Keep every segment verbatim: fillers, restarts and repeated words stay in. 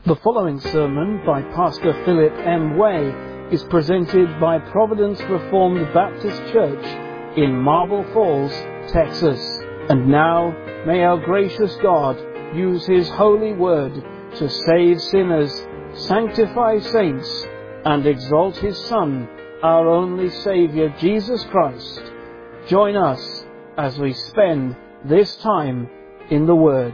The following sermon by Pastor Philip M. Way is presented by Providence Reformed Baptist Church in Marble Falls, Texas. And now, may our gracious God use His holy word to save sinners, sanctify saints, and exalt His Son, our only Saviour, Jesus Christ. Join us as we spend this time in the Word.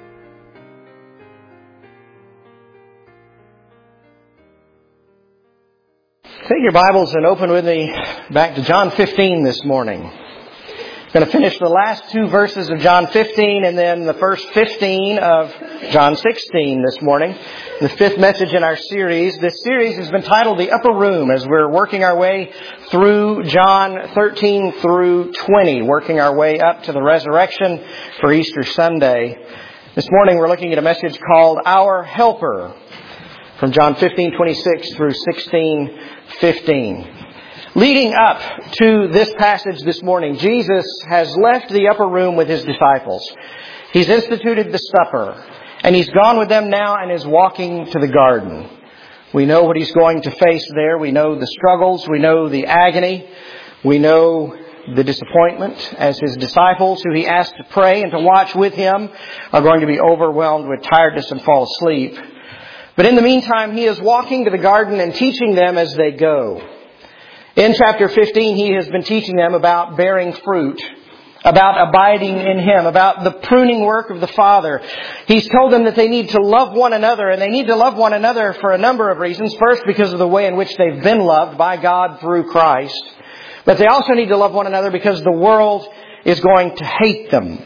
Take your Bibles and open with me back to John fifteen this morning. I'm going to finish the last two verses of John fifteen and then the first fifteen of John sixteen this morning. The fifth message in our series. This series has been titled The Upper Room as we're working our way through John thirteen through twenty, working our way up to the resurrection for Easter Sunday. This morning we're looking at a message called Our Helper from John fifteen twenty-six through sixteen fifteen. Leading up to this passage this morning, Jesus has left the upper room with His disciples. He's instituted the supper, and He's gone with them now and is walking to the garden. We know what He's going to face there. We know the struggles. We know the agony. We know the disappointment as His disciples, who He asked to pray and to watch with Him, are going to be overwhelmed with tiredness and fall asleep. But in the meantime, He is walking to the garden and teaching them as they go. In chapter fifteen, He has been teaching them about bearing fruit, about abiding in Him, about the pruning work of the Father. He's told them that they need to love one another, and they need to love one another for a number of reasons. First, because of the way in which they've been loved by God through Christ. But they also need to love one another because the world is going to hate them.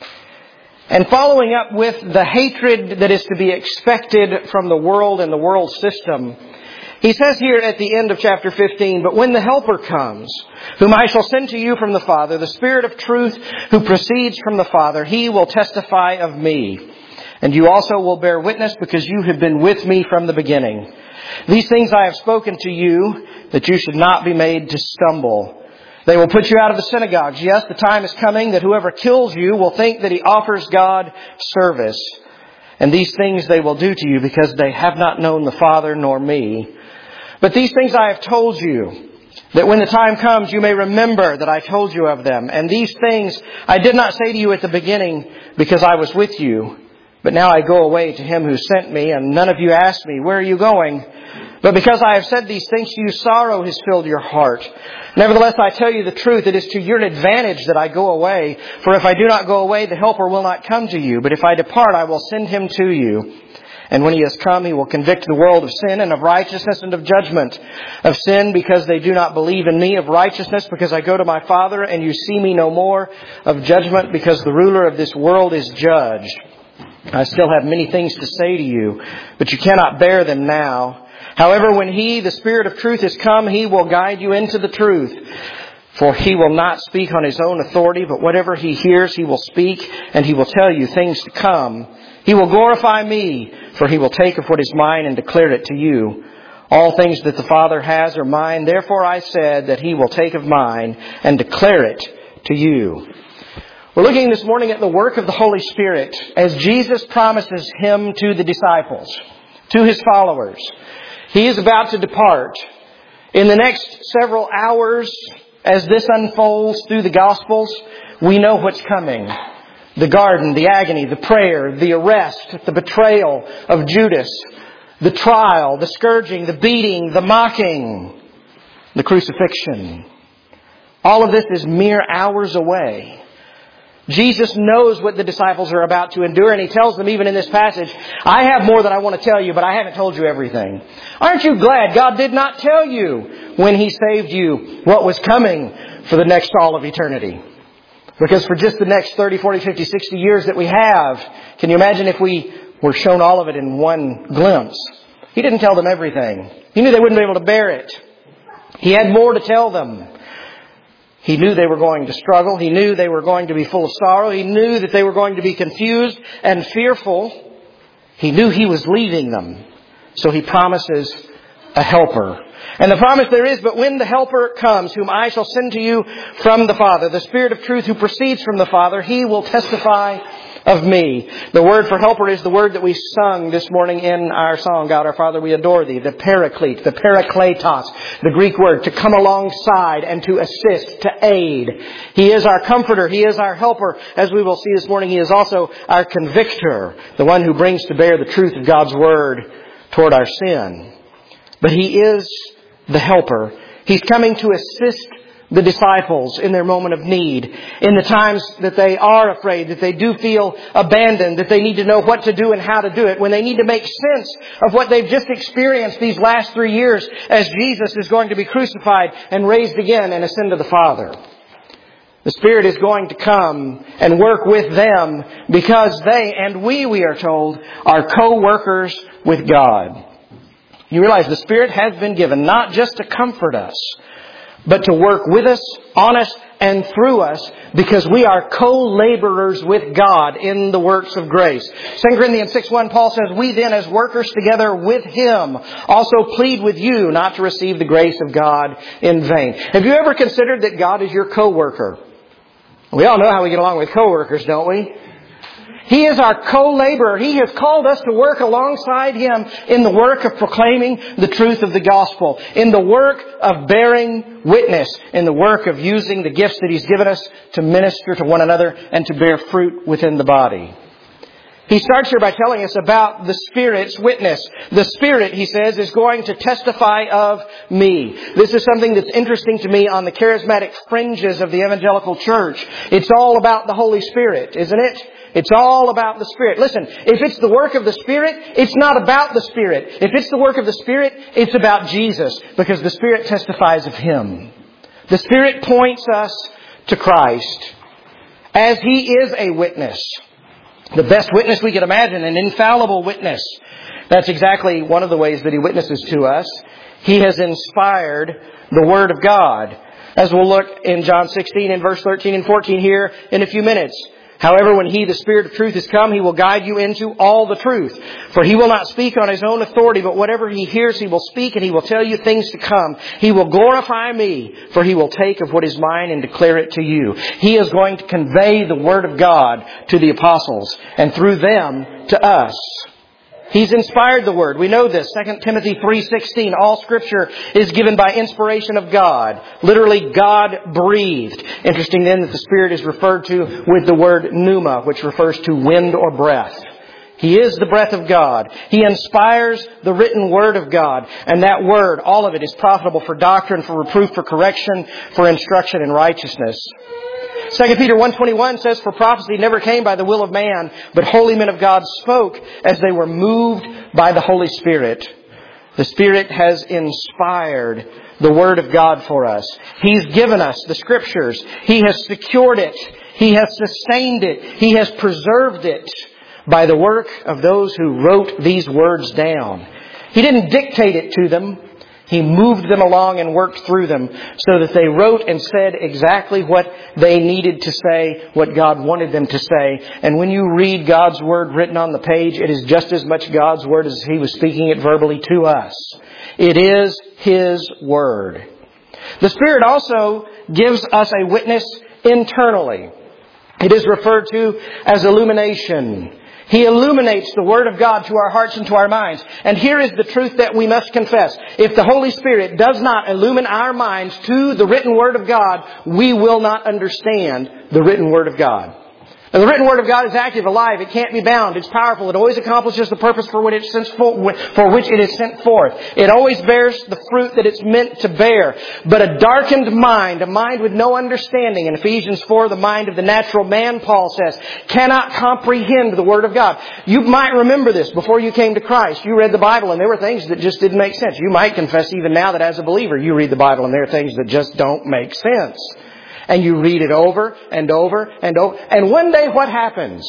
And following up with the hatred that is to be expected from the world and the world system, He says here at the end of chapter fifteen, "But when the Helper comes, whom I shall send to you from the Father, the Spirit of truth who proceeds from the Father, He will testify of me. And you also will bear witness because you have been with me from the beginning. These things I have spoken to you, that you should not be made to stumble. They will put you out of the synagogues. Yes, the time is coming that whoever kills you will think that he offers God service. And these things they will do to you because they have not known the Father nor me. But these things I have told you, that when the time comes you may remember that I told you of them. And these things I did not say to you at the beginning because I was with you. But now I go away to Him who sent me, and none of you ask me, 'Where are you going?' But because I have said these things to you, sorrow has filled your heart. Nevertheless, I tell you the truth, it is to your advantage that I go away. For if I do not go away, the Helper will not come to you. But if I depart, I will send Him to you. And when He has come, He will convict the world of sin and of righteousness and of judgment. Of sin, because they do not believe in me. Of righteousness, because I go to my Father and you see me no more. Of judgment, because the ruler of this world is judged. I still have many things to say to you, but you cannot bear them now. However, when He, the Spirit of truth, is come, He will guide you into the truth. For He will not speak on His own authority, but whatever He hears, He will speak, and He will tell you things to come. He will glorify me, for He will take of what is mine and declare it to you. All things that the Father has are mine. Therefore I said that He will take of mine and declare it to you." We're looking this morning at the work of the Holy Spirit as Jesus promises Him to the disciples, to His followers. He is about to depart. In the next several hours, as this unfolds through the Gospels, we know what's coming. The garden, the agony, the prayer, the arrest, the betrayal of Judas, the trial, the scourging, the beating, the mocking, the crucifixion. All of this is mere hours away. Jesus knows what the disciples are about to endure, and He tells them even in this passage, "I have more that I want to tell you, but I haven't told you everything." Aren't you glad God did not tell you when He saved you what was coming for the next all of eternity? Because for just the next thirty, forty, fifty, sixty years that we have, can you imagine if we were shown all of it in one glimpse? He didn't tell them everything. He knew they wouldn't be able to bear it. He had more to tell them. He knew they were going to struggle. He knew they were going to be full of sorrow. He knew that they were going to be confused and fearful. He knew He was leaving them. So He promises a helper. And the promise there is, "But when the Helper comes, whom I shall send to you from the Father, the Spirit of truth who proceeds from the Father, He will testify of me. The word for helper is the word that we sung this morning in our song, God our Father, we adore Thee. The paraclete, the parakletos, the Greek word, to come alongside and to assist, to aid. He is our comforter. He is our helper. As we will see this morning, He is also our convictor, the one who brings to bear the truth of God's word toward our sin. But He is the helper. He's coming to assist the disciples in their moment of need, in the times that they are afraid, that they do feel abandoned, that they need to know what to do and how to do it, when they need to make sense of what they've just experienced these last three years as Jesus is going to be crucified and raised again and ascend to the Father. The Spirit is going to come and work with them because they, and we, we are told, are co-workers with God. You realize the Spirit has been given not just to comfort us, but to work with us, on us, and through us, because we are co-laborers with God in the works of grace. Second Corinthians six one, Paul says, we then as workers together with Him also plead with you not to receive the grace of God in vain. Have you ever considered that God is your co-worker? We all know how we get along with co-workers, don't we? He is our co-laborer. He has called us to work alongside Him in the work of proclaiming the truth of the gospel, in the work of bearing witness, in the work of using the gifts that He's given us to minister to one another and to bear fruit within the body. He starts here by telling us about the Spirit's witness. The Spirit, he says, is going to testify of me. This is something that's interesting to me on the charismatic fringes of the evangelical church. It's all about the Holy Spirit, isn't it? It's all about the Spirit. Listen, if it's the work of the Spirit, it's not about the Spirit. If it's the work of the Spirit, it's about Jesus, because the Spirit testifies of Him. The Spirit points us to Christ as He is a witness. The best witness we could imagine, an infallible witness. That's exactly one of the ways that He witnesses to us. He has inspired the Word of God. As we'll look in John sixteen and verse thirteen and fourteen here in a few minutes. However, when He, the Spirit of truth, is come, He will guide you into all the truth. For He will not speak on His own authority, but whatever He hears, He will speak, and He will tell you things to come. He will glorify me, for He will take of what is mine and declare it to you. He is going to convey the Word of God to the apostles, and through them to us. He's inspired the Word. We know this. Second Timothy three sixteen. All Scripture is given by inspiration of God. Literally, God breathed. Interesting then that the Spirit is referred to with the word pneuma, which refers to wind or breath. He is the breath of God. He inspires the written Word of God. And that Word, all of it, is profitable for doctrine, for reproof, for correction, for instruction in righteousness. Second Peter one twenty-one says, for prophecy never came by the will of man, but holy men of God spoke as they were moved by the Holy Spirit. The Spirit has inspired the Word of God for us. He's given us the Scriptures. He has secured it. He has sustained it. He has preserved it by the work of those who wrote these words down. He didn't dictate it to them. He moved them along and worked through them so that they wrote and said exactly what they needed to say, what God wanted them to say. And when you read God's Word written on the page, it is just as much God's Word as He was speaking it verbally to us. It is His Word. The Spirit also gives us a witness internally. It is referred to as illumination. He illuminates the Word of God to our hearts and to our minds. And here is the truth that we must confess. If the Holy Spirit does not illumine our minds to the written Word of God, we will not understand the written Word of God. And the written Word of God is active, alive. It can't be bound. It's powerful. It always accomplishes the purpose for which, it's for, for which it is sent forth. It always bears the fruit that it's meant to bear. But a darkened mind, a mind with no understanding, in Ephesians four, the mind of the natural man, Paul says, cannot comprehend the Word of God. You might remember this before you came to Christ. You read the Bible and there were things that just didn't make sense. You might confess even now that as a believer you read the Bible and there are things that just don't make sense. And you read it over and over and over. And one day what happens?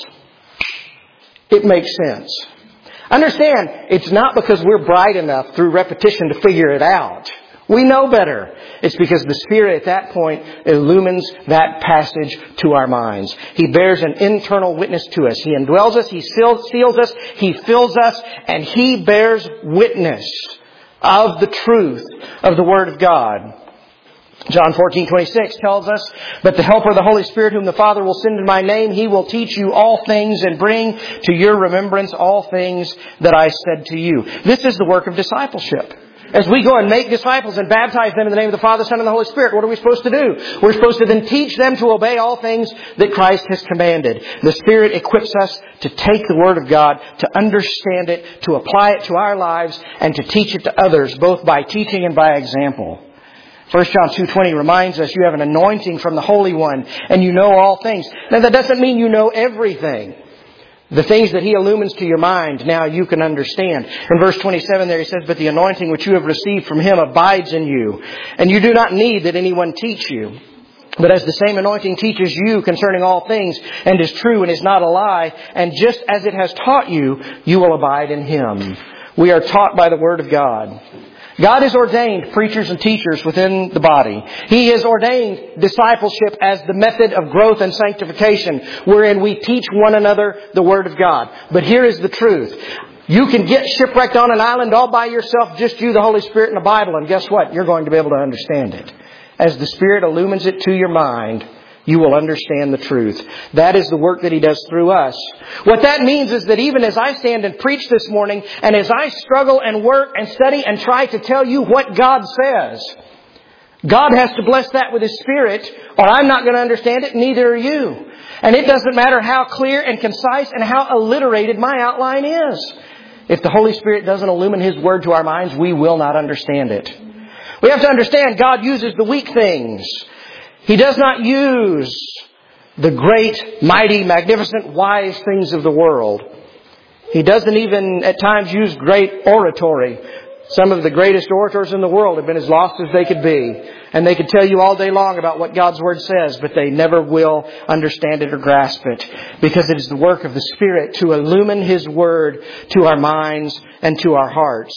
It makes sense. Understand, it's not because we're bright enough through repetition to figure it out. We know better. It's because the Spirit at that point illumines that passage to our minds. He bears an internal witness to us. He indwells us. He seals us. He fills us. And He bears witness of the truth of the Word of God. John fourteen twenty-six tells us, "But the Helper, the Holy Spirit, whom the Father will send in my name, He will teach you all things and bring to your remembrance all things that I said to you." This is the work of discipleship. As we go and make disciples and baptize them in the name of the Father, Son, and the Holy Spirit, what are we supposed to do? We're supposed to then teach them to obey all things that Christ has commanded. The Spirit equips us to take the Word of God, to understand it, to apply it to our lives, and to teach it to others, both by teaching and by example. First John two twenty reminds us you have an anointing from the Holy One and you know all things. Now that doesn't mean you know everything. The things that He illumines to your mind, now you can understand. In verse twenty-seven there He says, "But the anointing which you have received from Him abides in you, and you do not need that anyone teach you. But as the same anointing teaches you concerning all things, and is true and is not a lie, and just as it has taught you, you will abide in Him." We are taught by the Word of God. God has ordained preachers and teachers within the body. He has ordained discipleship as the method of growth and sanctification, wherein we teach one another the Word of God. But here is the truth. You can get shipwrecked on an island all by yourself, just you, the Holy Spirit, and the Bible, and guess what? You're going to be able to understand it. As the Spirit illumines it to your mind, you will understand the truth. That is the work that He does through us. What that means is that even as I stand and preach this morning, and as I struggle and work and study and try to tell you what God says, God has to bless that with His Spirit, or I'm not going to understand it, neither are you. And it doesn't matter how clear and concise and how alliterated my outline is. If the Holy Spirit doesn't illumine His Word to our minds, we will not understand it. We have to understand God uses the weak things. He does not use the great, mighty, magnificent, wise things of the world. He doesn't even at times use great oratory. Some of the greatest orators in the world have been as lost as they could be. And they could tell you all day long about what God's Word says, but they never will understand it or grasp it. Because it is the work of the Spirit to illumine His Word to our minds and to our hearts.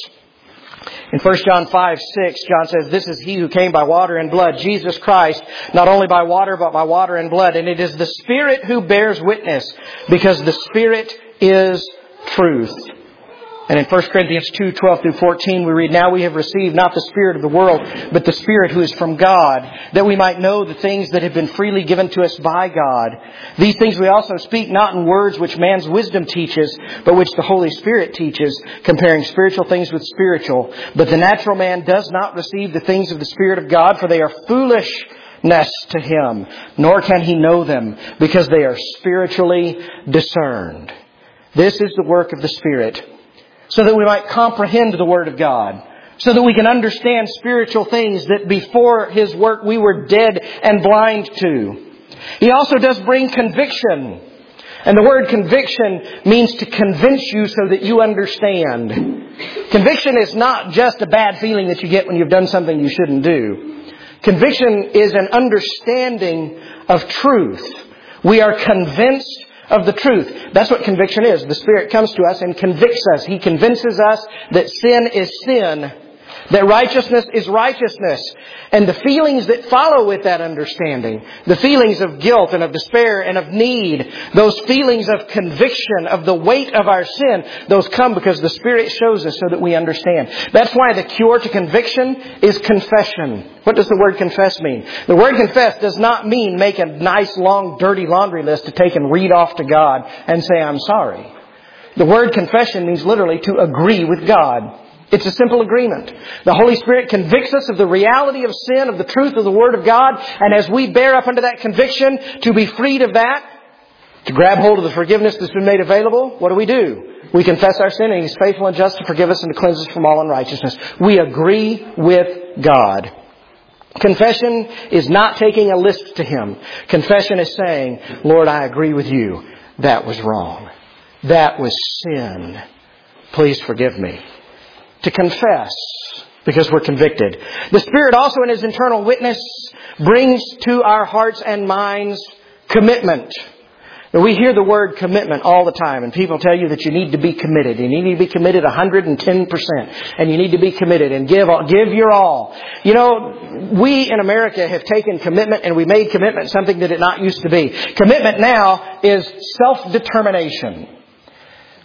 In First John five six, John says, "This is He who came by water and blood, Jesus Christ, not only by water, but by water and blood. And it is the Spirit who bears witness, because the Spirit is truth." And in First Corinthians two twelve through fourteen, we read, "Now we have received not the spirit of the world, but the Spirit who is from God, that we might know the things that have been freely given to us by God. These things we also speak not in words which man's wisdom teaches, but which the Holy Spirit teaches, comparing spiritual things with spiritual. But the natural man does not receive the things of the Spirit of God, for they are foolishness to him, nor can he know them, because they are spiritually discerned." This is the work of the Spirit, so that we might comprehend the Word of God, so that we can understand spiritual things that before His work we were dead and blind to. He also does bring conviction. And the word conviction means to convince you so that you understand. Conviction is not just a bad feeling that you get when you've done something you shouldn't do. Conviction is an understanding of truth. We are convinced of the truth. That's what conviction is. The Spirit comes to us and convicts us. He convinces us that sin is sin, that righteousness is righteousness. And the feelings that follow with that understanding, the feelings of guilt and of despair and of need, those feelings of conviction of the weight of our sin, those come because the Spirit shows us so that we understand. That's why the cure to conviction is confession. What does the word confess mean? The word confess does not mean make a nice, long, dirty laundry list to take and read off to God and say, "I'm sorry." The word confession means literally to agree with God. It's a simple agreement. The Holy Spirit convicts us of the reality of sin, of the truth of the Word of God. And as we bear up under that conviction, to be freed of that, to grab hold of the forgiveness that's been made available, what do we do? We confess our sin, and He's faithful and just to forgive us and to cleanse us from all unrighteousness. We agree with God. Confession is not taking a list to Him. Confession is saying, "Lord, I agree with you. That was wrong. That was sin. Please forgive me." To confess, because we're convicted. The Spirit also in His internal witness brings to our hearts and minds commitment. Now, we hear the word commitment all the time, and people tell you that you need to be committed. And you need to be committed one hundred ten percent. And you need to be committed and give give your all. You know, we in America have taken commitment and we made commitment something that it not used to be. Commitment now is self-determination.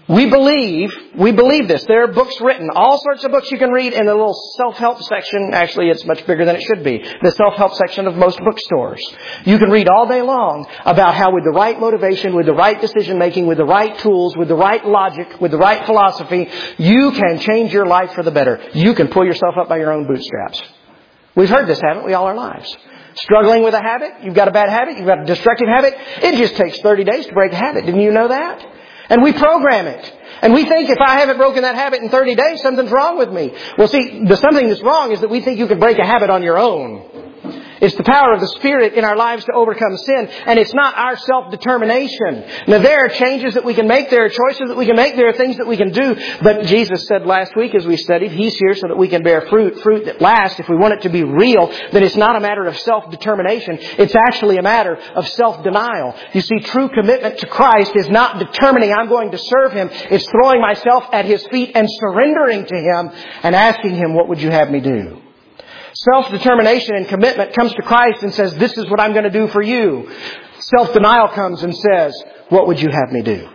We believe, we believe this. There are books written, all sorts of books you can read in the little self-help section. Actually, it's much bigger than it should be. The self-help section of most bookstores. You can read all day long about how with the right motivation, with the right decision making, with the right tools, with the right logic, with the right philosophy, you can change your life for the better. You can pull yourself up by your own bootstraps. We've heard this, haven't we, all our lives? Struggling with a habit, you've got a bad habit, you've got a destructive habit. It just takes thirty days to break a habit. Didn't you know that? And we program it. And we think if I haven't broken that habit in thirty days, something's wrong with me. Well, see, the something that's wrong is that we think you can break a habit on your own. It's the power of the Spirit in our lives to overcome sin. And it's not our self-determination. Now, there are changes that we can make. There are choices that we can make. There are things that we can do. But Jesus said last week as we studied, He's here so that we can bear fruit. Fruit that lasts. If we want it to be real, then it's not a matter of self-determination. It's actually a matter of self-denial. You see, true commitment to Christ is not determining I'm going to serve Him. It's throwing myself at His feet and surrendering to Him and asking Him, what would you have me do? Self-determination and commitment comes to Christ and says, this is what I'm going to do for you. Self-denial comes and says, what would you have me do?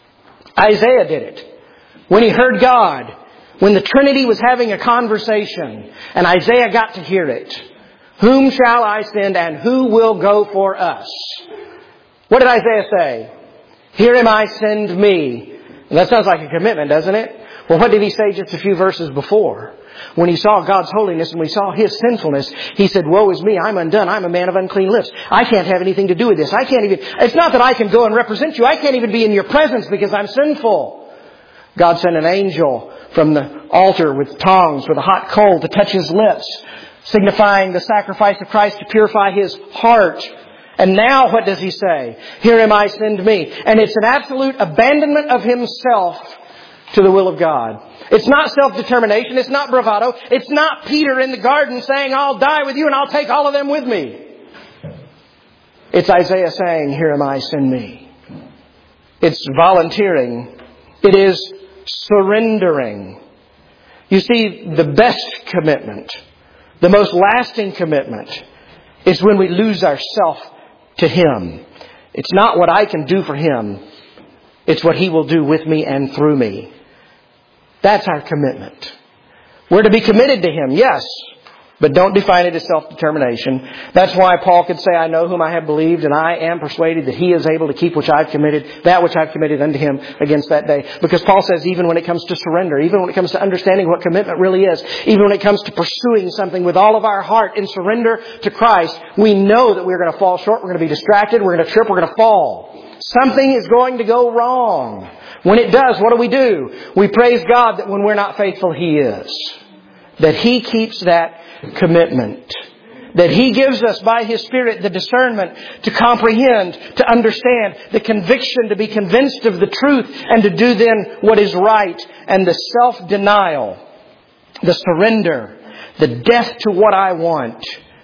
Isaiah did it. When he heard God, when the Trinity was having a conversation, and Isaiah got to hear it. Whom shall I send and who will go for us? What did Isaiah say? Here am I, send me. And that sounds like a commitment, doesn't it? Well, what did he say just a few verses before? When he saw God's holiness and we saw His sinfulness, he said, woe is me, I'm undone, I'm a man of unclean lips. I can't have anything to do with this. I can't even, it's not that I can go and represent you. I can't even be in your presence because I'm sinful. God sent an angel from the altar with tongs, with a hot coal to touch his lips, signifying the sacrifice of Christ to purify his heart. And now what does he say? Here am I, send me. And it's an absolute abandonment of himself to the will of God. It's not self-determination. It's not bravado. It's not Peter in the garden saying, I'll die with you and I'll take all of them with me. It's Isaiah saying, here am I, send me. It's volunteering. It is surrendering. You see, the best commitment, the most lasting commitment, is when we lose ourself to Him. It's not what I can do for Him. It's what He will do with me and through me. That's our commitment. We're to be committed to Him, yes, but don't define it as self-determination. That's why Paul could say, I know whom I have believed, and I am persuaded that He is able to keep which I've committed, that which I've committed unto Him against that day. Because Paul says even when it comes to surrender, even when it comes to understanding what commitment really is, even when it comes to pursuing something with all of our heart in surrender to Christ, we know that we're going to fall short, we're going to be distracted, we're going to trip, we're going to fall. Something is going to go wrong. When it does, what do we do? We praise God that when we're not faithful, He is. That He keeps that commitment. That He gives us by His Spirit the discernment to comprehend, to understand, the conviction to be convinced of the truth and to do then what is right. And the self-denial, the surrender, the death to what I want,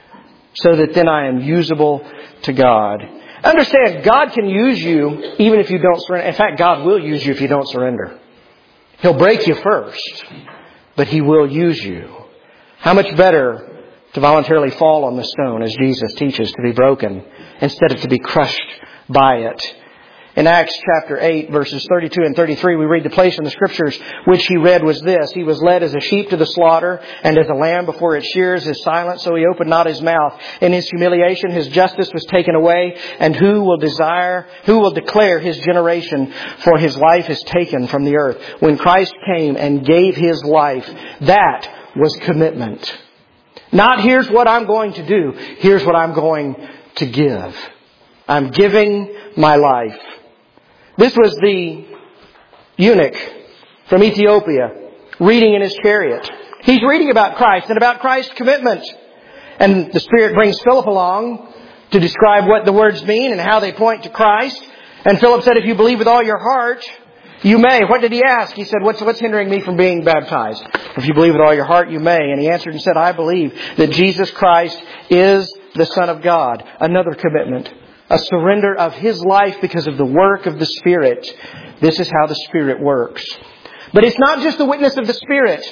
so that then I am usable to God. Understand, God can use you even if you don't surrender. In fact, God will use you if you don't surrender. He'll break you first, but He will use you. How much better to voluntarily fall on the stone, as Jesus teaches, to be broken, instead of to be crushed by it. In Acts chapter eight, verses thirty-two and thirty-three, we read the place in the Scriptures which he read was this. He was led as a sheep to the slaughter, and as a lamb before its shears is silent, so he opened not his mouth. In his humiliation his justice was taken away, and who will desire, who will declare his generation? For his life is taken from the earth. When Christ came and gave His life, that was commitment. Not here's what I'm going to do, here's what I'm going to give. I'm giving my life. This was the eunuch from Ethiopia reading in his chariot. He's reading about Christ and about Christ's commitment. And the Spirit brings Philip along to describe what the words mean and how they point to Christ. And Philip said, if you believe with all your heart, you may. What did he ask? He said, what's, what's hindering me from being baptized? If you believe with all your heart, you may. And he answered and said, I believe that Jesus Christ is the Son of God. Another commitment. A surrender of His life because of the work of the Spirit. This is how the Spirit works. But it's not just the witness of the Spirit.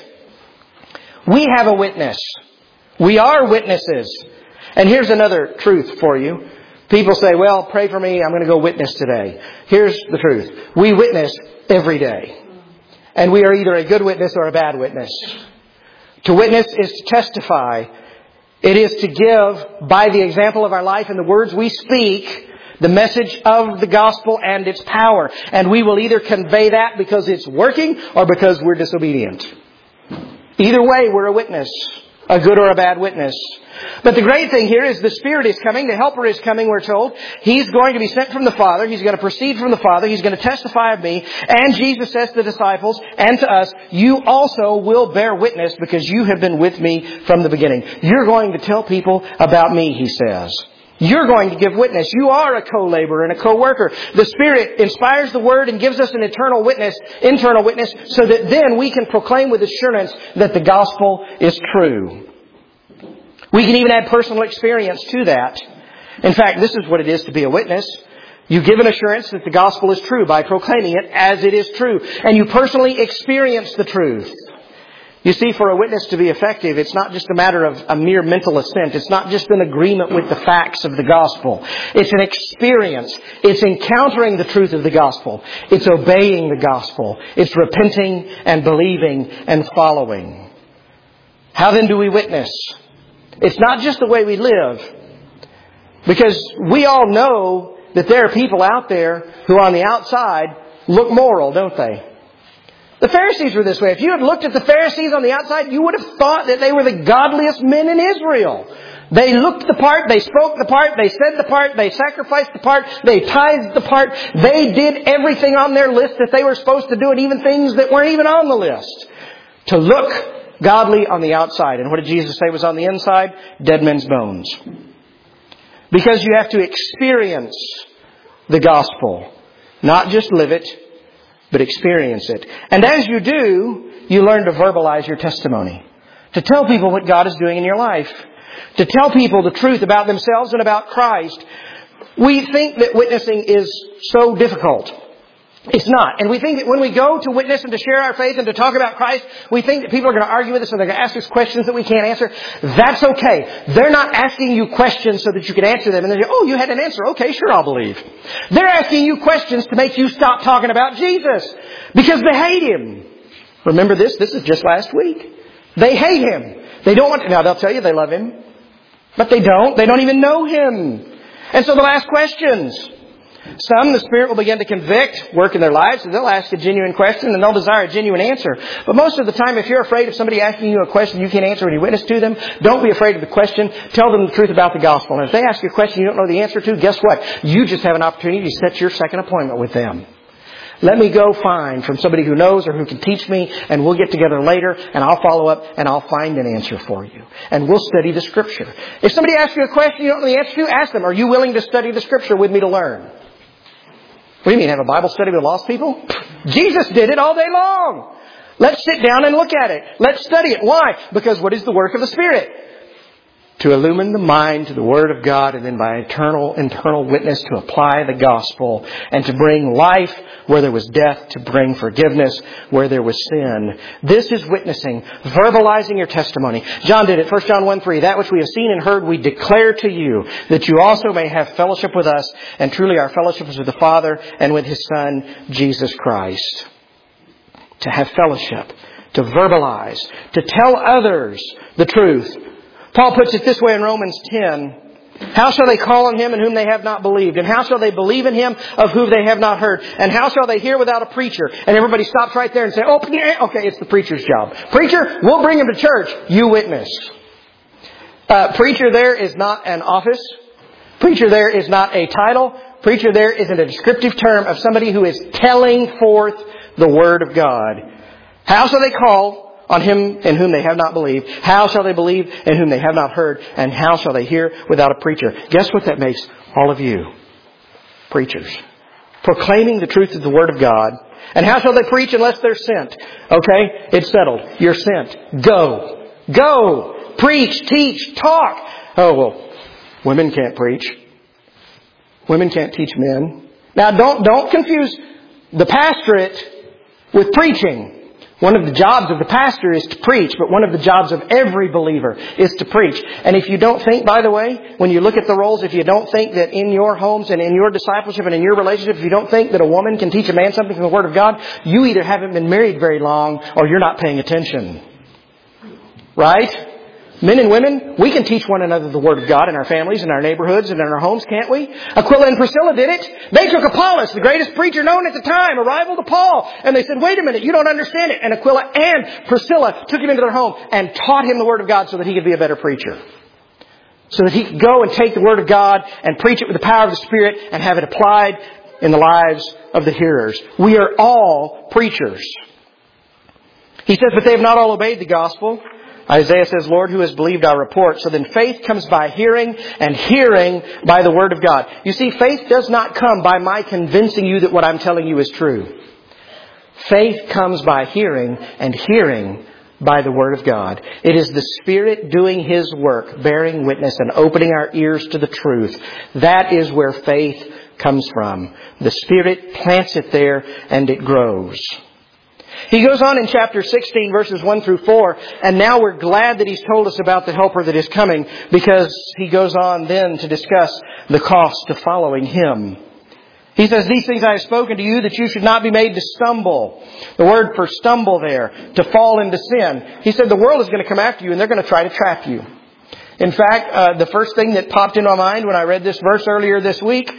We have a witness. We are witnesses. And here's another truth for you. People say, well, pray for me. I'm going to go witness today. Here's the truth. We witness every day. And we are either a good witness or a bad witness. To witness is to testify. It is to give, by the example of our life and the words we speak, the message of the gospel and its power. And we will either convey that because it's working or because we're disobedient. Either way, we're a witness. A good or a bad witness. But the great thing here is the Spirit is coming. The Helper is coming, we're told. He's going to be sent from the Father. He's going to proceed from the Father. He's going to testify of me. And Jesus says to the disciples and to us, you also will bear witness because you have been with me from the beginning. You're going to tell people about me, he says. You're going to give witness. You are a co-laborer and a co-worker. The Spirit inspires the Word and gives us an eternal witness, internal witness, so that then we can proclaim with assurance that the gospel is true. We can even add personal experience to that. In fact, this is what it is to be a witness. You give an assurance that the gospel is true by proclaiming it as it is true. And you personally experience the truth. You see, for a witness to be effective, it's not just a matter of a mere mental assent. It's not just an agreement with the facts of the gospel. It's an experience. It's encountering the truth of the gospel. It's obeying the gospel. It's repenting and believing and following. How then do we witness? It's not just the way we live. Because we all know that there are people out there who on the outside look moral, don't they? The Pharisees were this way. If you had looked at the Pharisees on the outside, you would have thought that they were the godliest men in Israel. They looked the part, they spoke the part, they said the part, they sacrificed the part, they tithed the part. They did everything on their list that they were supposed to do, and even things that weren't even on the list. To look godly on the outside. And what did Jesus say was on the inside? Dead men's bones. Because you have to experience the gospel. Not just live it, but experience it. And as you do, you learn to verbalize your testimony. To tell people what God is doing in your life. To tell people the truth about themselves and about Christ. We think that witnessing is so difficult. It's not. And we think that when we go to witness and to share our faith and to talk about Christ, we think that people are going to argue with us and they're going to ask us questions that we can't answer. That's okay. They're not asking you questions so that you can answer them and then say, oh, you had an answer. Okay, sure, I'll believe. They're asking you questions to make you stop talking about Jesus because they hate Him. Remember this? This is just last week. They hate Him. They don't want to. Now, they'll tell you they love Him, but they don't. They don't even know Him. And so they'll ask questions. Some, the Spirit will begin to convict, work in their lives, and they'll ask a genuine question and they'll desire a genuine answer. But most of the time, if you're afraid of somebody asking you a question you can't answer when you witness to them, don't be afraid of the question. Tell them the truth about the gospel. And if they ask you a question you don't know the answer to, guess what? You just have an opportunity to set your second appointment with them. Let me go find from somebody who knows or who can teach me, and we'll get together later, and I'll follow up, and I'll find an answer for you. And we'll study the Scripture. If somebody asks you a question you don't know the answer to, ask them, are you willing to study the Scripture with me to learn? What do you mean, have a Bible study with lost people? Jesus did it all day long. Let's sit down and look at it. Let's study it. Why? Because what is the work of the Spirit? To illumine the mind to the Word of God, and then by eternal, internal witness to apply the gospel and to bring life where there was death, to bring forgiveness where there was sin. This is witnessing, verbalizing your testimony. John did it, First John one three. That which we have seen and heard we declare to you, that you also may have fellowship with us. And truly our fellowship is with the Father and with His Son, Jesus Christ. To have fellowship, to verbalize, to tell others the truth. Paul puts it this way in Romans ten. How shall they call on Him in whom they have not believed? And how shall they believe in Him of whom they have not heard? And how shall they hear without a preacher? And everybody stops right there and say, oh, okay, it's the preacher's job. Preacher, we'll bring him to church. You witness. Uh, preacher there is not an office. Preacher there is not a title. Preacher there is a descriptive term of somebody who is telling forth the Word of God. How shall they call on Him in whom they have not believed? How shall they believe in whom they have not heard? And how shall they hear without a preacher? Guess what that makes all of you? Preachers. Proclaiming the truth of the Word of God. And how shall they preach unless they're sent? Okay, it's settled. You're sent. Go. Go. Preach, teach, talk. Oh, well, women can't preach. Women can't teach men. Now, don't, don't confuse the pastorate with preaching. One of the jobs of the pastor is to preach, but one of the jobs of every believer is to preach. And if you don't think, by the way, when you look at the roles, if you don't think that in your homes and in your discipleship and in your relationship, if you don't think that a woman can teach a man something from the Word of God, you either haven't been married very long or you're not paying attention. Right? Men and women, we can teach one another the Word of God in our families, in our neighborhoods, and in our homes, can't we? Aquila and Priscilla did it. They took Apollos, the greatest preacher known at the time, a rival to Paul, and they said, wait a minute, you don't understand it. And Aquila and Priscilla took him into their home and taught him the Word of God so that he could be a better preacher. So that he could go and take the Word of God and preach it with the power of the Spirit and have it applied in the lives of the hearers. We are all preachers. He says, but they have not all obeyed the gospel. Isaiah says, Lord, who has believed our report? So then faith comes by hearing, and hearing by the Word of God. You see, faith does not come by my convincing you that what I'm telling you is true. Faith comes by hearing, and hearing by the Word of God. It is the Spirit doing His work, bearing witness and opening our ears to the truth. That is where faith comes from. The Spirit plants it there, and it grows. He goes on in chapter sixteen, verses one through four, and now we're glad that he's told us about the Helper that is coming, because he goes on then to discuss the cost of following Him. He says, these things I have spoken to you that you should not be made to stumble. The word for stumble there, to fall into sin. He said the world is going to come after you and they're going to try to trap you. In fact, uh, the first thing that popped into my mind when I read this verse earlier this week,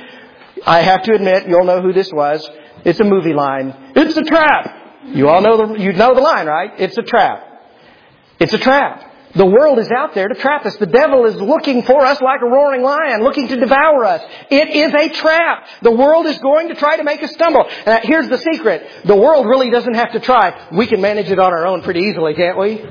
I have to admit, you'll know who this was. It's a movie line. It's a trap. You all know the, you know the line, right? It's a trap. It's a trap. The world is out there to trap us. The devil is looking for us like a roaring lion, looking to devour us. It is a trap. The world is going to try to make us stumble. And here's the secret. The world really doesn't have to try. We can manage it on our own pretty easily, can't we?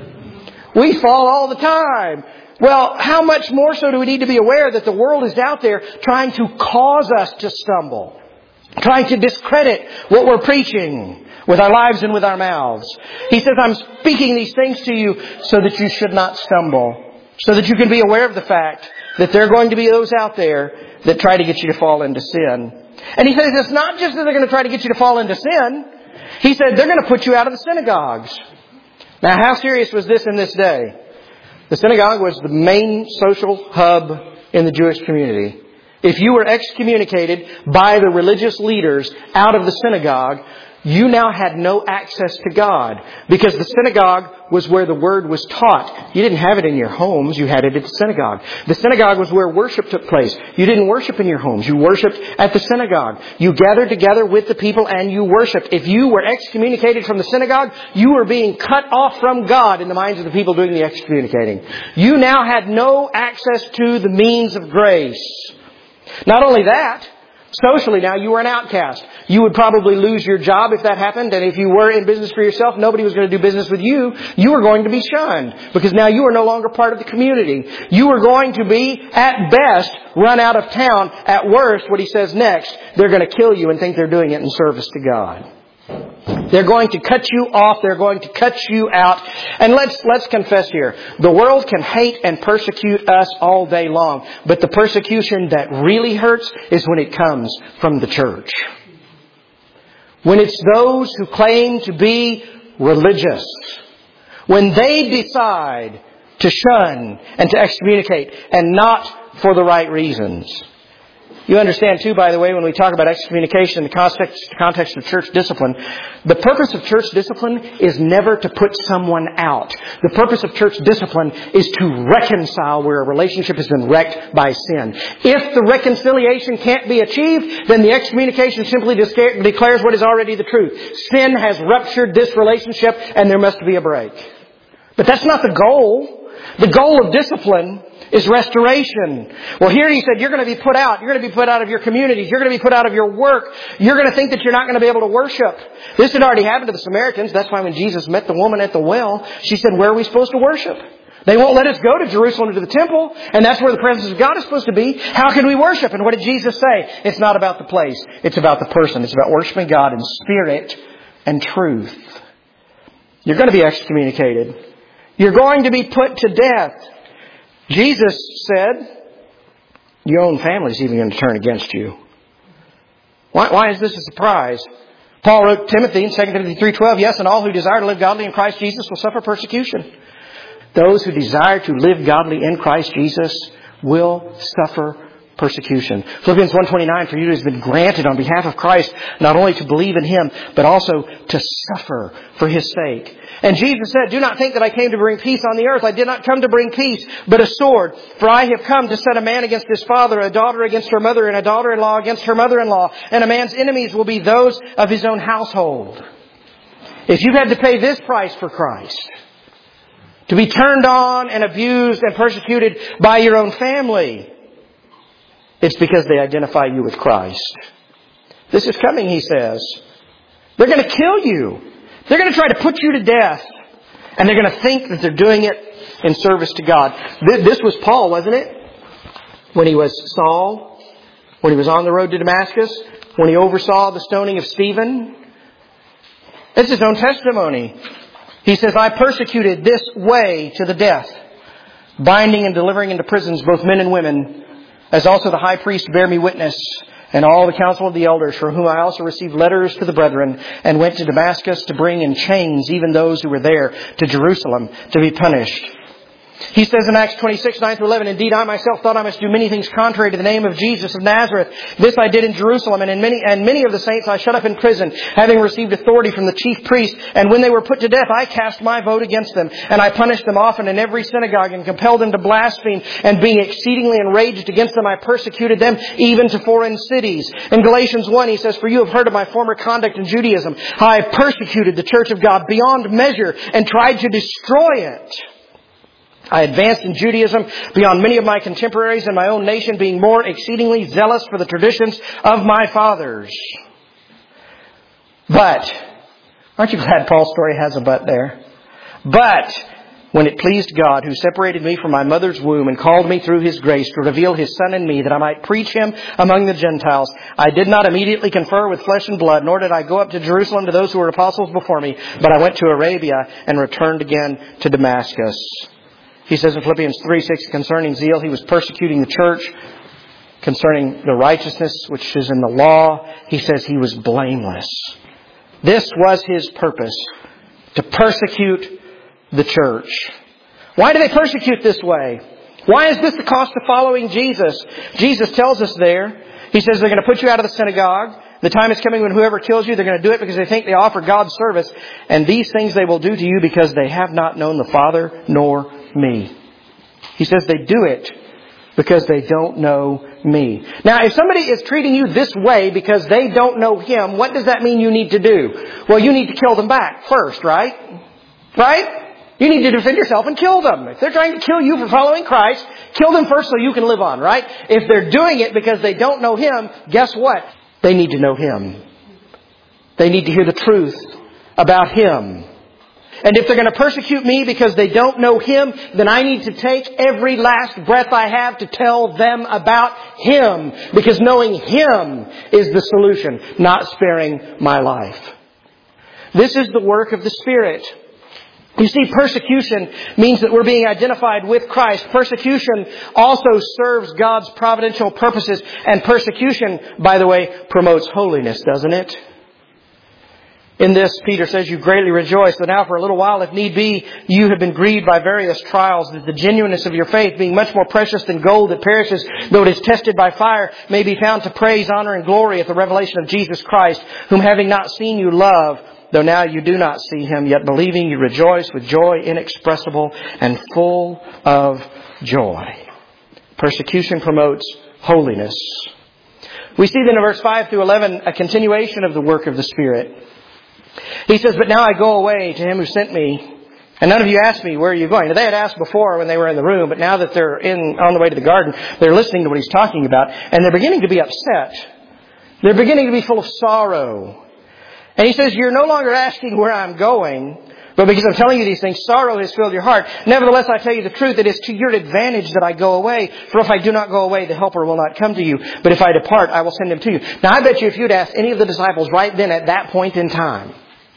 We fall all the time. Well, how much more so do we need to be aware that the world is out there trying to cause us to stumble, trying to discredit what we're preaching with our lives and with our mouths. He says, I'm speaking these things to you so that you should not stumble, so that you can be aware of the fact that there are going to be those out there that try to get you to fall into sin. And he says, it's not just that they're going to try to get you to fall into sin. He said, they're going to put you out of the synagogues. Now, how serious was this in this day? The synagogue was the main social hub in the Jewish community. If you were excommunicated by the religious leaders out of the synagogue, you now had no access to God, because the synagogue was where the Word was taught. You didn't have it in your homes. You had it at the synagogue. The synagogue was where worship took place. You didn't worship in your homes. You worshiped at the synagogue. You gathered together with the people and you worshiped. If you were excommunicated from the synagogue, you were being cut off from God in the minds of the people doing the excommunicating. You now had no access to the means of grace. Not only that, socially now, you were an outcast. You would probably lose your job if that happened. And if you were in business for yourself, nobody was going to do business with you. You were going to be shunned, because now you are no longer part of the community. You are going to be, at best, run out of town. At worst, what he says next, they're going to kill you and think they're doing it in service to God. They're going to cut you off. They're going to cut you out. And let's, let's confess here. The world can hate and persecute us all day long. But the persecution that really hurts is when it comes from the church. When it's those who claim to be religious. When they decide to shun and to excommunicate, and not for the right reasons. You understand too, by the way, when we talk about excommunication in the context, context of church discipline, the purpose of church discipline is never to put someone out. The purpose of church discipline is to reconcile where a relationship has been wrecked by sin. If the reconciliation can't be achieved, then the excommunication simply declares what is already the truth. Sin has ruptured this relationship and there must be a break. But that's not the goal. The goal of discipline is restoration. Well, here he said, you're going to be put out. You're going to be put out of your communities. You're going to be put out of your work. You're going to think that you're not going to be able to worship. This had already happened to the Samaritans. That's why when Jesus met the woman at the well, she said, where are we supposed to worship? They won't let us go to Jerusalem to the temple, and that's where the presence of God is supposed to be. How can we worship? And what did Jesus say? It's not about the place. It's about the person. It's about worshiping God in spirit and truth. You're going to be excommunicated. You're going to be put to death. Jesus said, your own family is even going to turn against you. Why, why is this a surprise? Paul wrote to Timothy in Second Timothy three twelve, yes, and all who desire to live godly in Christ Jesus will suffer persecution. Those who desire to live godly in Christ Jesus will suffer persecution. Philippians one twenty-nine, for you it has been granted on behalf of Christ not only to believe in Him, but also to suffer for His sake. And Jesus said, do not think that I came to bring peace on the earth. I did not come to bring peace, but a sword. For I have come to set a man against his father, a daughter against her mother, and a daughter-in-law against her mother-in-law. And a man's enemies will be those of his own household. If you've had to pay this price for Christ, to be turned on and abused and persecuted by your own family, it's because they identify you with Christ. This is coming, he says. They're going to kill you. They're going to try to put you to death. And they're going to think that they're doing it in service to God. This was Paul, wasn't it? When he was Saul, when he was on the road to Damascus, when he oversaw the stoning of Stephen. It's his own testimony. He says, I persecuted this way to the death, binding and delivering into prisons both men and women, as also the high priest bear me witness, and all the council of the elders, for whom I also received letters to the brethren, and went to Damascus to bring in chains even those who were there to Jerusalem to be punished. He says in Acts twenty-six, nine through eleven, indeed I myself thought I must do many things contrary to the name of Jesus of Nazareth. This I did in Jerusalem, and in many and many of the saints I shut up in prison, having received authority from the chief priests. And when they were put to death, I cast my vote against them, and I punished them often in every synagogue, and compelled them to blaspheme. And being exceedingly enraged against them, I persecuted them even to foreign cities. In Galatians one, he says, for you have heard of my former conduct in Judaism, how I persecuted the church of God beyond measure, and tried to destroy it. I advanced in Judaism beyond many of my contemporaries in my own nation, being more exceedingly zealous for the traditions of my fathers. But, aren't you glad Paul's story has a but there? But, when it pleased God, who separated me from my mother's womb and called me through His grace to reveal His Son in me, that I might preach Him among the Gentiles, I did not immediately confer with flesh and blood, nor did I go up to Jerusalem to those who were apostles before me, but I went to Arabia and returned again to Damascus. He says in Philippians three six, concerning zeal, he was persecuting the church. Concerning the righteousness which is in the law, he says he was blameless. This was his purpose, to persecute the church. Why do they persecute this way? Why is this the cost of following Jesus? Jesus tells us there. He says they're going to put you out of the synagogue. The time is coming when whoever kills you, they're going to do it because they think they offer God's service. And these things they will do to you because they have not known the Father nor me. He says they do it because they don't know me. Now, if somebody is treating you this way because they don't know Him, what does that mean you need to do? Well, you need to kill them back first, right? Right? You need to defend yourself and kill them. If they're trying to kill you for following Christ, kill them first so you can live on, right? If they're doing it because they don't know Him, guess what? They need to know Him. They need to hear the truth about Him. And if they're going to persecute me because they don't know Him, then I need to take every last breath I have to tell them about Him. Because knowing Him is the solution, not sparing my life. This is the work of the Spirit. You see, persecution means that we're being identified with Christ. Persecution also serves God's providential purposes. And persecution, by the way, promotes holiness, doesn't it? In this, Peter says, you greatly rejoice that now for a little while, if need be, you have been grieved by various trials, that the genuineness of your faith, being much more precious than gold that perishes, though it is tested by fire, may be found to praise, honor, and glory at the revelation of Jesus Christ, whom having not seen you love, though now you do not see Him, yet believing you rejoice with joy inexpressible and full of joy. Persecution promotes holiness. We see then in verse five through eleven a continuation of the work of the Spirit. He says, but now I go away to Him who sent me. And none of you asked me, where are you going? Now, they had asked before when they were in the room, but now that they're in on the way to the garden, they're listening to what He's talking about. And they're beginning to be upset. They're beginning to be full of sorrow. And He says, you're no longer asking where I'm going, but because I'm telling you these things, sorrow has filled your heart. Nevertheless, I tell you the truth, it is to your advantage that I go away. For if I do not go away, the Helper will not come to you. But if I depart, I will send Him to you. Now, I bet you if you'd asked any of the disciples right then at that point in time,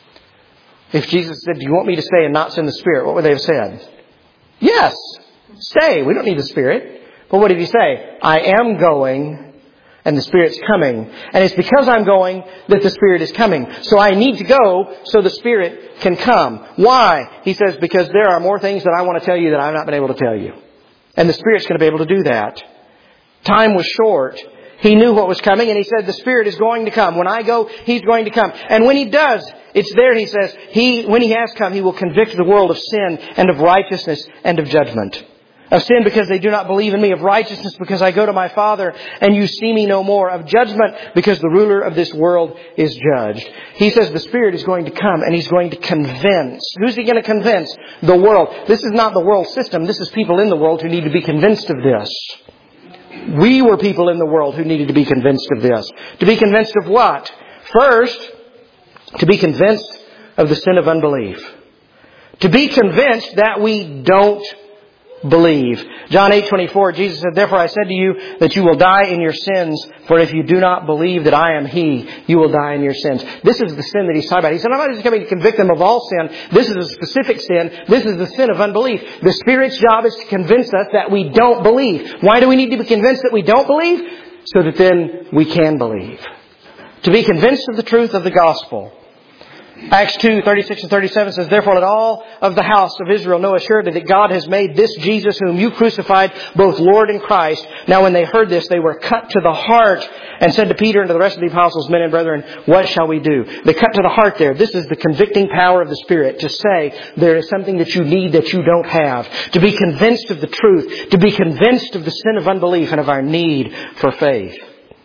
if Jesus said, do you want me to stay and not send the Spirit? What would they have said? Yes, stay. We don't need the Spirit. But what did He say? I am going and the Spirit's coming. And it's because I'm going that the Spirit is coming. So I need to go so the Spirit can come. Why? He says, because there are more things that I want to tell you that I've not been able to tell you. And the Spirit's going to be able to do that. Time was short. He knew what was coming, and He said, the Spirit is going to come. When I go, He's going to come. And when He does, it's there, He says, He, when He has come, He will convict the world of sin and of righteousness and of judgment. Of sin because they do not believe in Me. Of righteousness because I go to My Father and you see Me no more. Of judgment because the ruler of this world is judged. He says the Spirit is going to come and He's going to convince. Who's He going to convince? The world. This is not the world system. This is people in the world who need to be convinced of this. We were people in the world who needed to be convinced of this. To be convinced of what? First, to be convinced of the sin of unbelief. To be convinced that we don't believe. John eight twenty-four, Jesus said, therefore I said to you that you will die in your sins, for if you do not believe that I am He, you will die in your sins. This is the sin that He's talking about. He said, I'm not just coming to convict them of all sin. This is a specific sin. This is the sin of unbelief. The Spirit's job is to convince us that we don't believe. Why do we need to be convinced that we don't believe? So that then we can believe. To be convinced of the truth of the gospel. Acts two, thirty-six and thirty-seven says, therefore let all of the house of Israel know assuredly that God has made this Jesus whom you crucified both Lord and Christ. Now when they heard this, they were cut to the heart and said to Peter and to the rest of the apostles, men and brethren, what shall we do? They cut to the heart there. This is the convicting power of the Spirit to say there is something that you need that you don't have. To be convinced of the truth. To be convinced of the sin of unbelief and of our need for faith.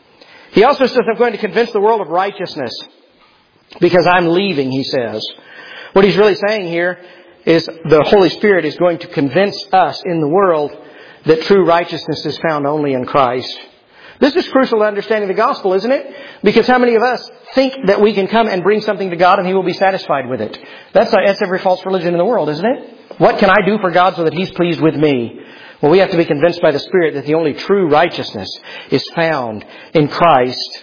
He also says, I'm going to convince the world of righteousness. Because I'm leaving, He says. What He's really saying here is the Holy Spirit is going to convince us in the world that true righteousness is found only in Christ. This is crucial to understanding the gospel, isn't it? Because how many of us think that we can come and bring something to God and He will be satisfied with it? That's, that's every false religion in the world, isn't it? What can I do for God so that He's pleased with me? Well, we have to be convinced by the Spirit that the only true righteousness is found in Christ.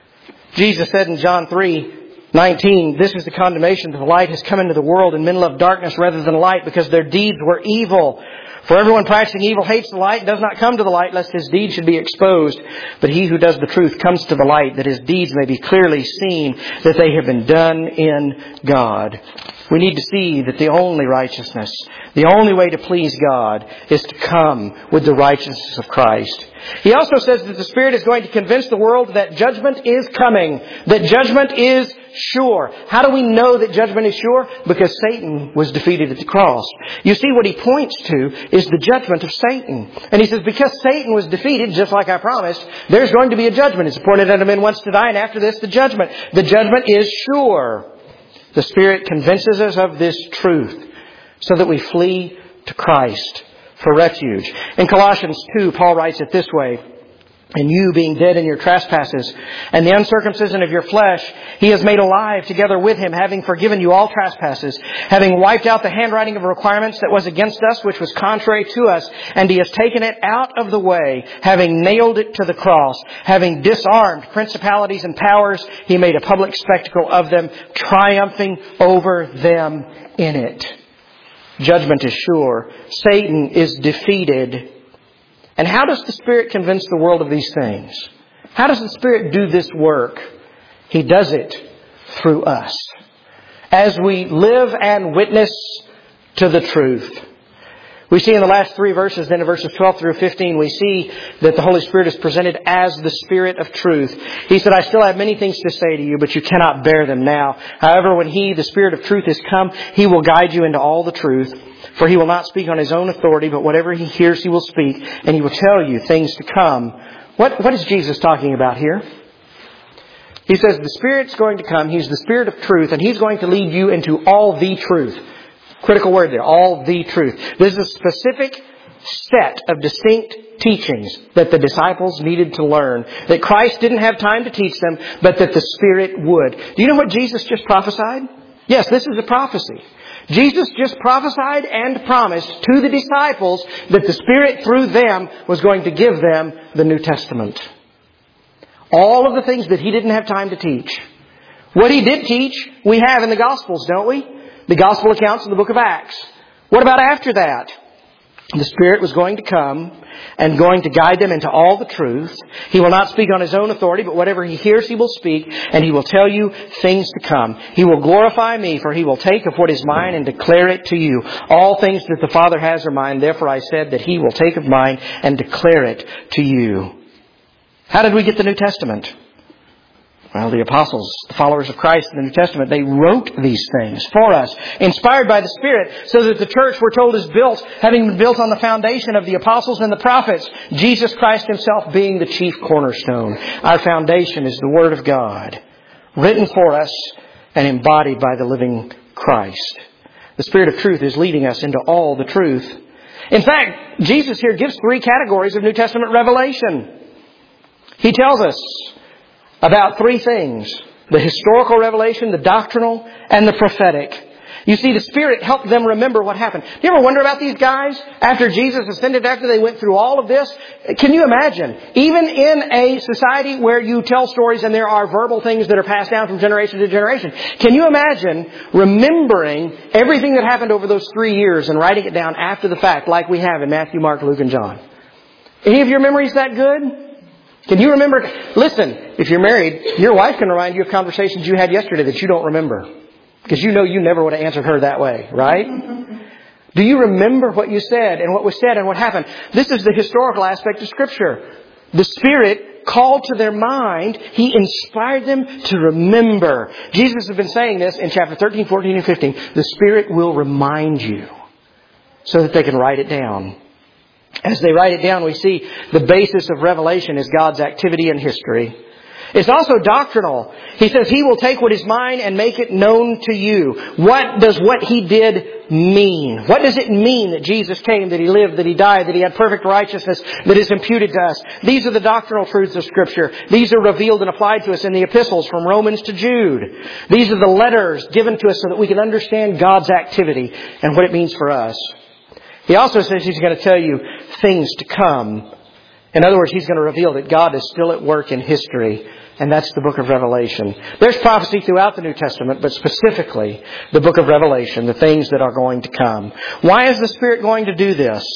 Jesus said in John three nineteen, this is the condemnation that the light has come into the world and men love darkness rather than light because their deeds were evil. For everyone practicing evil hates the light and does not come to the light lest his deeds should be exposed. But he who does the truth comes to the light that his deeds may be clearly seen that they have been done in God. We need to see that the only righteousness, the only way to please God is to come with the righteousness of Christ. He also says that the Spirit is going to convince the world that judgment is coming, that judgment is sure. How do we know that judgment is sure? Because Satan was defeated at the cross. You see, what he points to is the judgment of Satan. And he says, because Satan was defeated, just like I promised, there's going to be a judgment. It's appointed unto men once to die, and after this, the judgment. The judgment is sure. The Spirit convinces us of this truth so that we flee to Christ for refuge. In Colossians two, Paul writes it this way, and you being dead in your trespasses and the uncircumcision of your flesh, He has made alive together with Him, having forgiven you all trespasses, having wiped out the handwriting of requirements that was against us, which was contrary to us, and He has taken it out of the way, having nailed it to the cross, having disarmed principalities and powers, He made a public spectacle of them, triumphing over them in it. Judgment is sure. Satan is defeated. And how does the Spirit convince the world of these things? How does the Spirit do this work? He does it through us. As we live and witness to the truth. We see in the last three verses, then in verses twelve through fifteen, we see that the Holy Spirit is presented as the Spirit of truth. He said, I still have many things to say to you, but you cannot bear them now. However, when He, the Spirit of truth, is come, He will guide you into all the truth. For He will not speak on His own authority, but whatever He hears, He will speak, and He will tell you things to come. What, what is Jesus talking about here? He says the Spirit's going to come. He's the Spirit of truth, and He's going to lead you into all the truth. Critical word there, all the truth. This is a specific set of distinct teachings that the disciples needed to learn. That Christ didn't have time to teach them, but that the Spirit would. Do you know what Jesus just prophesied? Yes, this is a prophecy. Jesus just prophesied and promised to the disciples that the Spirit through them was going to give them the New Testament. All of the things that He didn't have time to teach. What He did teach, we have in the Gospels, don't we? The Gospel accounts in the book of Acts. What about after that? The Spirit was going to come and going to guide them into all the truth. He will not speak on His own authority, but whatever He hears He will speak, and He will tell you things to come. He will glorify Me, for He will take of what is mine and declare it to you. All things that the Father has are mine. Therefore I said that He will take of mine and declare it to you. How did we get the New Testament? Well, the apostles, the followers of Christ in the New Testament, they wrote these things for us, inspired by the Spirit, so that the church, we're told, is built, having been built on the foundation of the apostles and the prophets, Jesus Christ Himself being the chief cornerstone. Our foundation is the Word of God, written for us and embodied by the living Christ. The Spirit of truth is leading us into all the truth. In fact, Jesus here gives three categories of New Testament revelation. He tells us about three things: the historical revelation, the doctrinal, and the prophetic. You see, the Spirit helped them remember what happened. Do you ever wonder about these guys after Jesus ascended, after they went through all of this? Can you imagine, even in a society where you tell stories and there are verbal things that are passed down from generation to generation, can you imagine remembering everything that happened over those three years and writing it down after the fact like we have in Matthew, Mark, Luke, and John? Any of your memories that good? Can you remember? Listen, if you're married, your wife can remind you of conversations you had yesterday that you don't remember. Because you know you never would have answered her that way, right? Do you remember what you said and what was said and what happened? This is the historical aspect of Scripture. The Spirit called to their mind. He inspired them to remember. Jesus has been saying this in chapter thirteen, fourteen, and fifteen. The Spirit will remind you so that they can write it down. As they write it down, we see the basis of revelation is God's activity in history. It's also doctrinal. He says He will take what is mine and make it known to you. What does what He did mean? What does it mean that Jesus came, that He lived, that He died, that He had perfect righteousness that is imputed to us? These are the doctrinal truths of Scripture. These are revealed and applied to us in the epistles from Romans to Jude. These are the letters given to us so that we can understand God's activity and what it means for us. He also says He's going to tell you things to come. In other words, He's going to reveal that God is still at work in history. And that's the book of Revelation. There's prophecy throughout the New Testament, but specifically the book of Revelation, the things that are going to come. Why is the Spirit going to do this?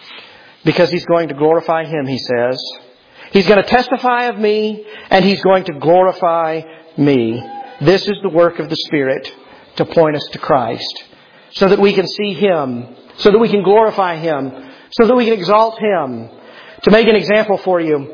Because He's going to glorify Him, He says. He's going to testify of Me, and He's going to glorify Me. This is the work of the Spirit to point us to Christ, so that we can see Him, so that we can glorify Him, so that we can exalt Him. To make an example for you,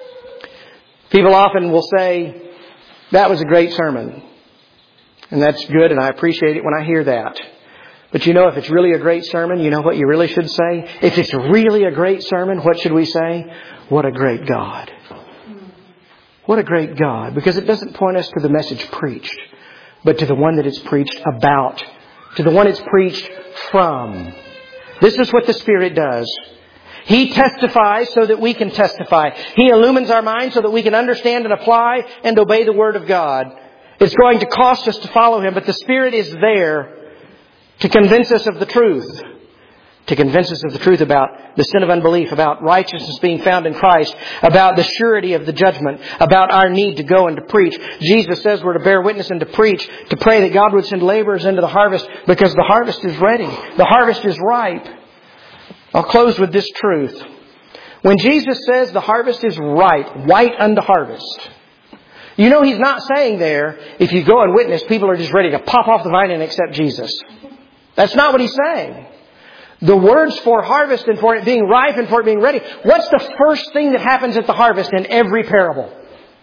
people often will say, that was a great sermon. And that's good, and I appreciate it when I hear that. But you know, if it's really a great sermon, you know what you really should say? If it's really a great sermon, what should we say? What a great God. What a great God. Because it doesn't point us to the message preached, but to the one that it's preached about. To the one it's preached from. This is what the Spirit does. He testifies so that we can testify. He illumines our minds so that we can understand and apply and obey the Word of God. It's going to cost us to follow Him, but the Spirit is there to convince us of the truth. To convince us of the truth about the sin of unbelief, about righteousness being found in Christ, about the surety of the judgment, about our need to go and to preach. Jesus says we're to bear witness and to preach, to pray that God would send laborers into the harvest because the harvest is ready. The harvest is ripe. I'll close with this truth. When Jesus says the harvest is ripe, white unto harvest, you know He's not saying there, if you go and witness, people are just ready to pop off the vine and accept Jesus. That's not what He's saying. The words for harvest and for it being ripe and for it being ready, what's the first thing that happens at the harvest in every parable?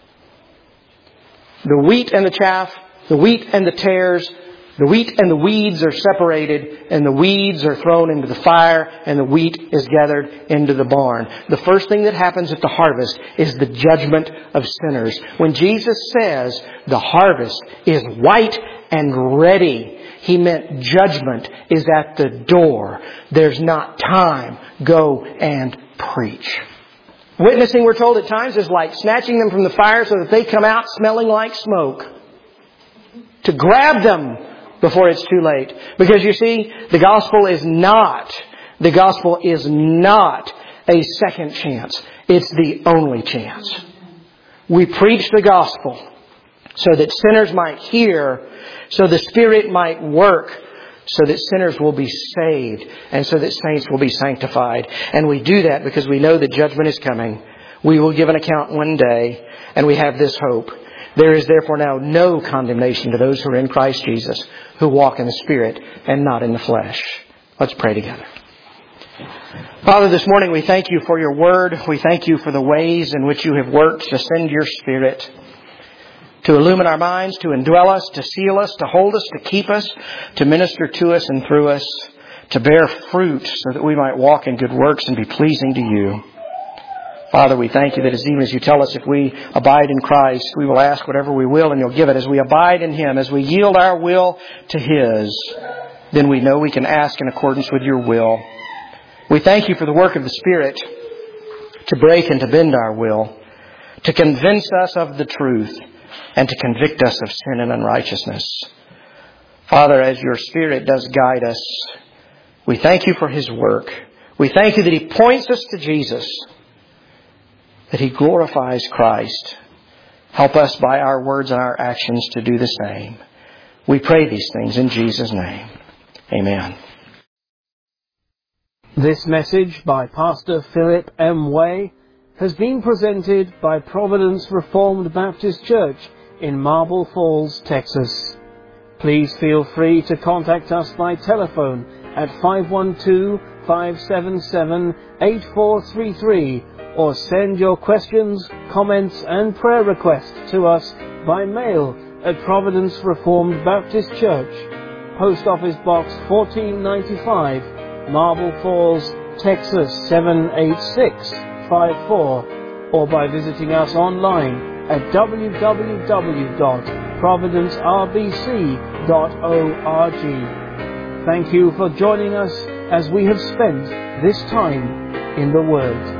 The wheat and the chaff, the wheat and the tares, the wheat and the weeds are separated, and the weeds are thrown into the fire, and the wheat is gathered into the barn. The first thing that happens at the harvest is the judgment of sinners. When Jesus says the harvest is white and ready, He meant judgment is at the door. There's not time. Go and preach. Witnessing, we're told at times, is like snatching them from the fire so that they come out smelling like smoke. To grab them before it's too late. Because you see, the gospel is not, the gospel is not a second chance. It's the only chance. We preach the gospel so that sinners might hear, so the Spirit might work, so that sinners will be saved and so that saints will be sanctified. And we do that because we know that judgment is coming. We will give an account one day, and we have this hope. There is therefore now no condemnation to those who are in Christ Jesus, who walk in the Spirit and not in the flesh. Let's pray together. Father, this morning we thank you for your word. We thank you for the ways in which you have worked to send your Spirit to illumine our minds, to indwell us, to seal us, to hold us, to keep us, to minister to us and through us, to bear fruit so that we might walk in good works and be pleasing to you. Father, we thank you that as even as you tell us, if we abide in Christ, we will ask whatever we will and you'll give it. As we abide in Him, as we yield our will to His, then we know we can ask in accordance with your will. We thank you for the work of the Spirit to break and to bend our will, to convince us of the truth, and to convict us of sin and unrighteousness. Father, as your Spirit does guide us, we thank you for His work. We thank you that He points us to Jesus, that He glorifies Christ. Help us by our words and our actions to do the same. We pray these things in Jesus' name. Amen. This message by Pastor Philip M. Way has been presented by Providence Reformed Baptist Church in Marble Falls, Texas. Please feel free to contact us by telephone at five one two, five seven seven, eight four three three or send your questions, comments and prayer requests to us by mail at Providence Reformed Baptist Church, Post Office Box fourteen ninety-five, Marble Falls, Texas seven eight six five four, or by visiting us online at w w w dot providence r b c dot org. Thank you for joining us as we have spent this time in the Word.